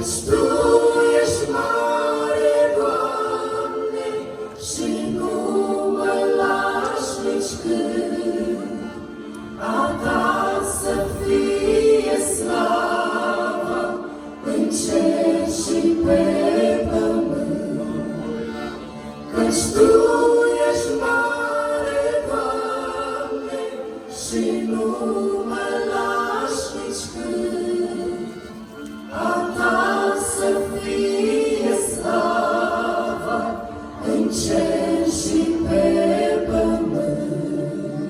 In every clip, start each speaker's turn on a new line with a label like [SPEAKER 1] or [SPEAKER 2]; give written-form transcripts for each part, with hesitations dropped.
[SPEAKER 1] Căci Tu ești mare, Doamne, și nu mă lași nici când. A Ta să fie slava în cer și pe pământ. Căci Tu ești mare, Doamne, și nu mă lași nici când. A Ta să fie slava în cer și pe pământ.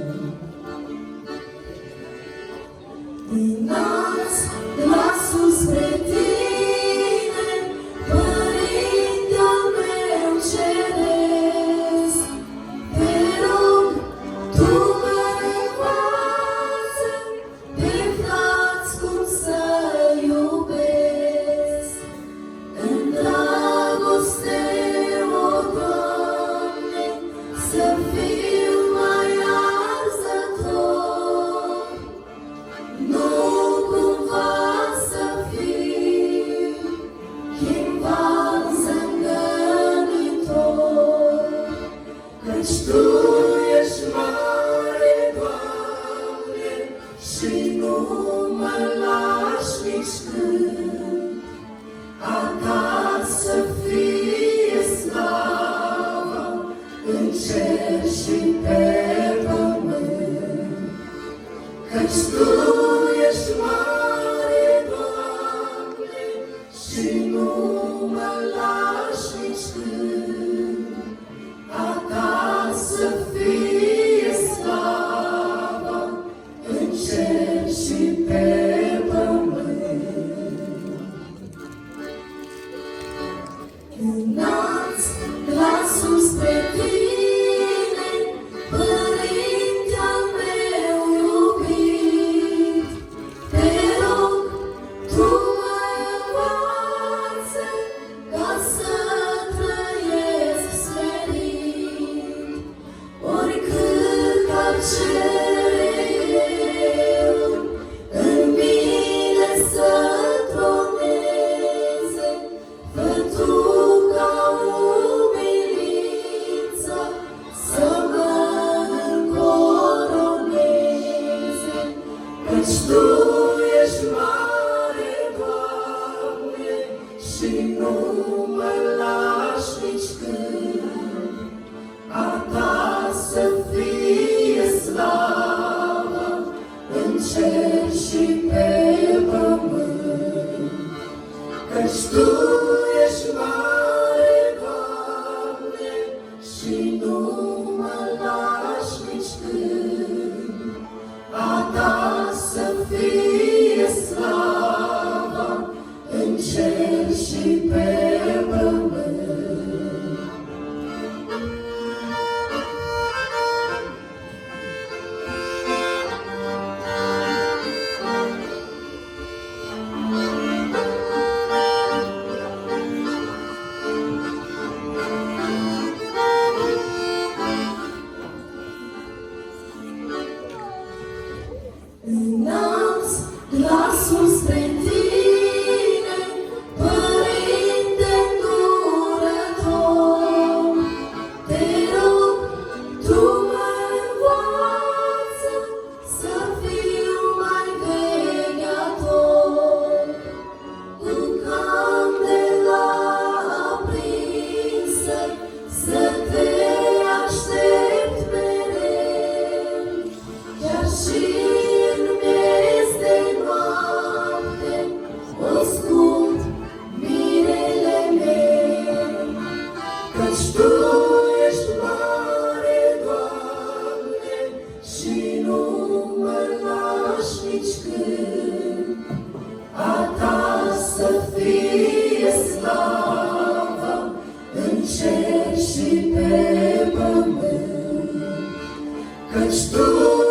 [SPEAKER 1] Înalți glasul spre Tine, Părinte al meu ceresc. Te rog, Tu mă învață pe frați cum să iubesc. În dragoste, o Doamne, să fiu mai arzător. Nu cumva să fiu chimban zângănitor. Căci Tu ești mare, Doamne, și nu mă lași nici când. A Ta să fie slava în cer și pe pământ. Căci Tu ești mare, Doamne, și nu mă lași nici când. A Ta să fie slava în cer și pe pământ. Înalți glasul spre Tine, Părinte al meu iubit. Te rog, Tu mă învață ca să trăiesc smerit. Oricât ar cere eu, în mine să troneze. Fă Tu ca umilința să mă încoroneze. Căci Tu ești mare, Doamne, și nu mă lași nici când. A Ta să fie slava în cer și pe pământ. Căci Tu ești mare, Doamne, și nu mă lași nici când. A Ta să fie slava în cer și pe pământ. Înalți glasul spre Tine, Părinte îndurător. Te rog, Tu mă învață să fiu mai vegheator. Cu candela aprinsă să Te aștept mereu. Chiar și în miez de noapte ascult mirele meu. Căci Tu ești mare, Doamne, și nu mă lași nici când. A Ta să fie slava în cer și pe pământ. Căci Tu